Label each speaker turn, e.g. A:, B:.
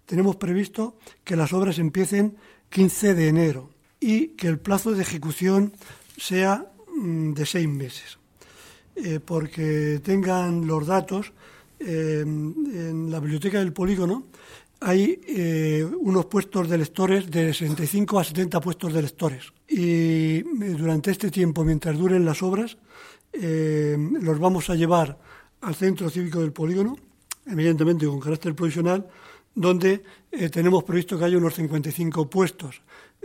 A: tenemos previsto que las obras empiecen 15 de enero y que el plazo de ejecución sea de 6 meses. Porque tengan los datos, en la biblioteca del polígono hay unos puestos de lectores de 65 a 70 puestos de lectores. Y durante este tiempo, mientras duren las obras, los vamos a llevar al centro cívico del polígono, evidentemente con carácter provisional, donde tenemos previsto que haya unos 55 puestos